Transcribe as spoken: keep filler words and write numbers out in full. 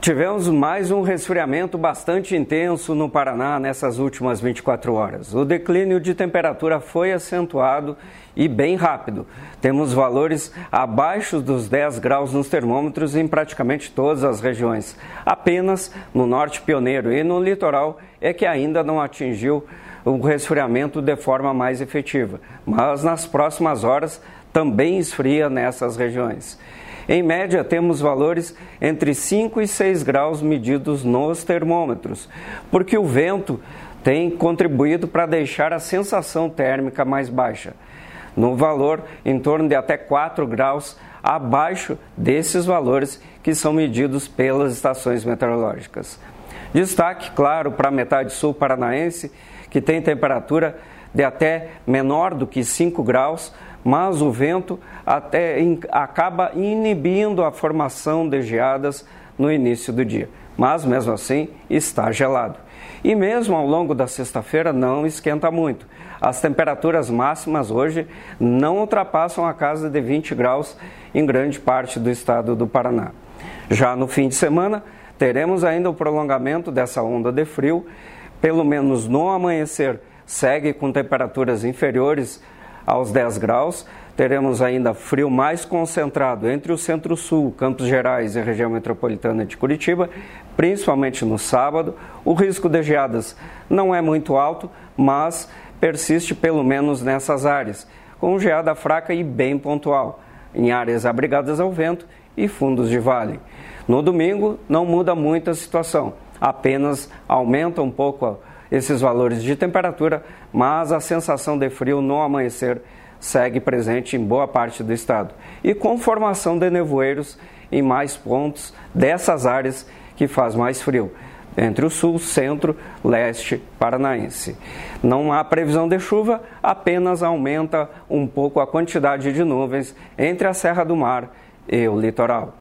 Tivemos mais um resfriamento bastante intenso no Paraná nessas últimas vinte e quatro horas. O declínio de temperatura foi acentuado e bem rápido. Temos valores abaixo dos dez graus nos termômetros em praticamente todas as regiões. Apenas no norte pioneiro e no litoral é que ainda não atingiu o resfriamento de forma mais efetiva. Mas nas próximas horas também esfria nessas regiões. Em média, temos valores entre cinco e seis graus medidos nos termômetros, porque o vento tem contribuído para deixar a sensação térmica mais baixa, no valor em torno de até quatro graus abaixo desses valores que são medidos pelas estações meteorológicas. Destaque, claro, para a metade sul paranaense, que tem temperatura de até menor do que cinco graus, mas o vento até in, acaba inibindo a formação de geadas no início do dia. Mas, mesmo assim, está gelado. E mesmo ao longo da sexta-feira não esquenta muito. As temperaturas máximas hoje não ultrapassam a casa de vinte graus em grande parte do estado do Paraná. Já no fim de semana, teremos ainda o prolongamento dessa onda de frio, pelo menos no amanhecer, segue com temperaturas inferiores aos dez graus, teremos ainda frio mais concentrado entre o centro-sul, Campos Gerais e região metropolitana de Curitiba, principalmente no sábado. O risco de geadas não é muito alto, mas persiste pelo menos nessas áreas, com geada fraca e bem pontual, em áreas abrigadas ao vento e fundos de vale. No domingo não muda muito a situação, apenas aumenta um pouco esses valores de temperatura, mas a sensação de frio no amanhecer segue presente em boa parte do estado e com formação de nevoeiros em mais pontos dessas áreas que faz mais frio, entre o sul, centro, leste paranaense. Não há previsão de chuva, apenas aumenta um pouco a quantidade de nuvens entre a Serra do Mar e o litoral.